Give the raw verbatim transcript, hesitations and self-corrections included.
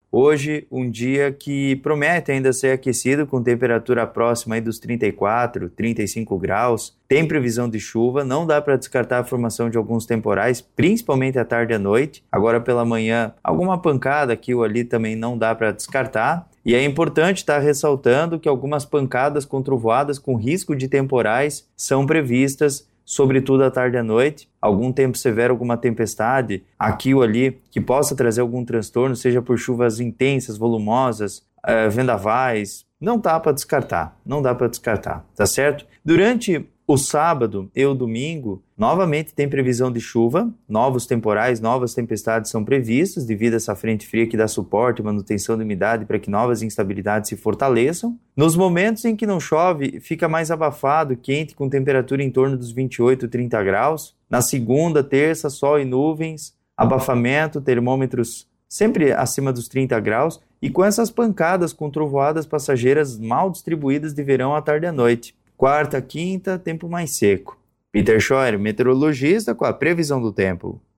Hoje, um dia que promete ainda ser aquecido, com temperatura próxima aí dos trinta e quatro, trinta e cinco graus. Tem previsão de chuva, não dá para descartar a formação de alguns temporais, principalmente à tarde e à noite. Agora pela manhã, alguma pancada aqui ou ali também não dá para descartar. E é importante estar ressaltando que algumas pancadas com trovoadas com risco de temporais são previstas, sobretudo à tarde e à noite. Algum tempo severo, alguma tempestade aqui ou ali que possa trazer algum transtorno, seja por chuvas intensas, volumosas, eh, vendavais, não dá para descartar, não dá para descartar, tá certo? Durante o sábado e o domingo, novamente tem previsão de chuva, novos temporais, novas tempestades são previstas devido a essa frente fria que dá suporte e manutenção da umidade para que novas instabilidades se fortaleçam. Nos momentos em que não chove, fica mais abafado, quente, com temperatura em torno dos vinte e oito, trinta graus. Na segunda, terça, sol e nuvens, abafamento, termômetros sempre acima dos trinta graus e com essas pancadas com trovoadas passageiras mal distribuídas de verão à tarde e à noite. Quarta, quinta, tempo mais seco. Peter Scheuer, meteorologista, com a previsão do tempo.